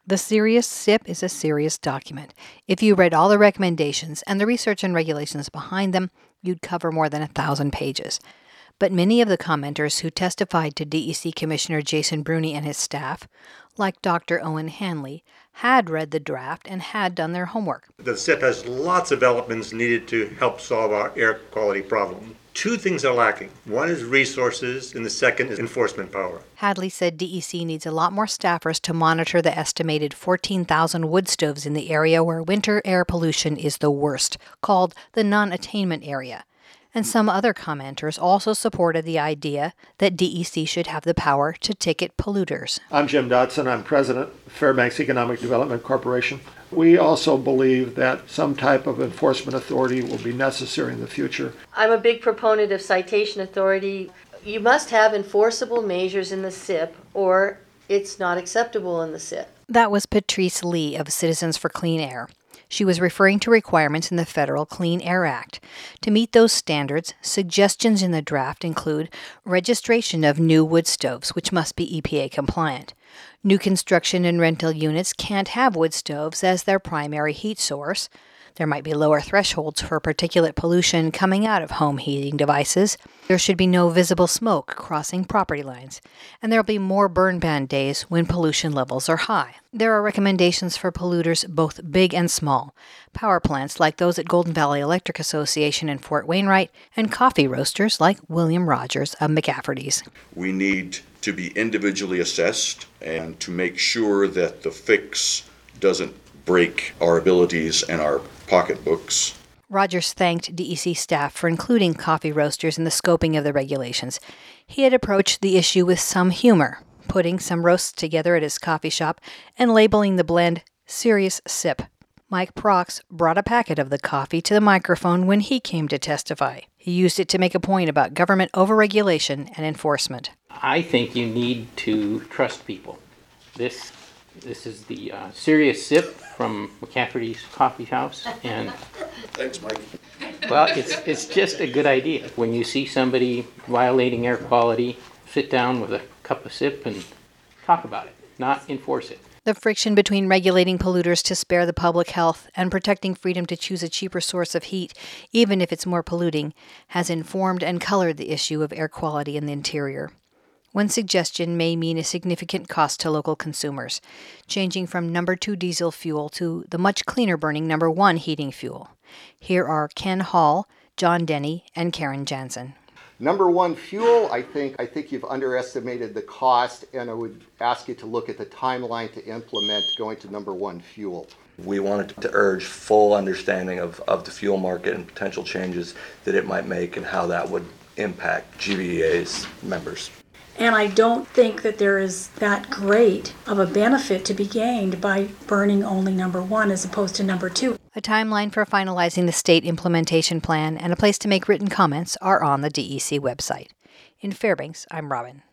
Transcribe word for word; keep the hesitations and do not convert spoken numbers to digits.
The Serious S I P is a serious document. If you read all the recommendations and the research and regulations behind them, you'd cover more than a thousand pages. But many of the commenters who testified to D E C Commissioner Jason Bruni and his staff, like Doctor Owen Hanley, had read the draft and had done their homework. The S I P has lots of elements needed to help solve our air quality problem. Two things are lacking. One is resources, and the second is enforcement power. Hadley said D E C needs a lot more staffers to monitor the estimated fourteen thousand wood stoves in the area where winter air pollution is the worst, called the non-attainment area. And some other commenters also supported the idea that D E C should have the power to ticket polluters. I'm Jim Dodson. I'm president of Fairbanks Economic Development Corporation. We also believe that some type of enforcement authority will be necessary in the future. I'm a big proponent of citation authority. You must have enforceable measures in the S I P or it's not acceptable in the S I P. That was Patrice Lee of Citizens for Clean Air. She was referring to requirements in the Federal Clean Air Act. To meet those standards, suggestions in the draft include registration of new wood stoves, which must be E P A compliant. New construction and rental units can't have wood stoves as their primary heat source. There might be lower thresholds for particulate pollution coming out of home heating devices. There should be no visible smoke crossing property lines. And there will be more burn ban days when pollution levels are high. There are recommendations for polluters both big and small. Power plants like those at Golden Valley Electric Association in Fort Wainwright, and coffee roasters like William Rogers of McCafferty's. We need to be individually assessed and to make sure that the fix doesn't break our abilities and our pocketbooks. Rogers thanked D E C staff for including coffee roasters in the scoping of the regulations. He had approached the issue with some humor, putting some roasts together at his coffee shop and labeling the blend Serious S I P. Mike Prox brought a packet of the coffee to the microphone when he came to testify. He used it to make a point about government overregulation and enforcement. I think you need to trust people. This this is the uh, Serious S I P from McCafferty's Coffee House, and Thanks, Mike. well, it's it's just a good idea. When you see somebody violating air quality, sit down with a cup of S I P and talk about it, not enforce it. The friction between regulating polluters to spare the public health and protecting freedom to choose a cheaper source of heat, even if it's more polluting, has informed and colored the issue of air quality in the interior. One suggestion may mean a significant cost to local consumers, changing from number two diesel fuel to the much cleaner burning number one heating fuel. Here are Ken Hall, John Denny, and Karen Jansen. Number one fuel, I think I think you've underestimated the cost, and I would ask you to look at the timeline to implement going to number one fuel. We wanted to urge full understanding of, of the fuel market and potential changes that it might make and how that would impact G V E A's members. And I don't think that there is that great of a benefit to be gained by burning only number one as opposed to number two. A timeline for finalizing the state implementation plan and a place to make written comments are on the D E C website. In Fairbanks, I'm Robin.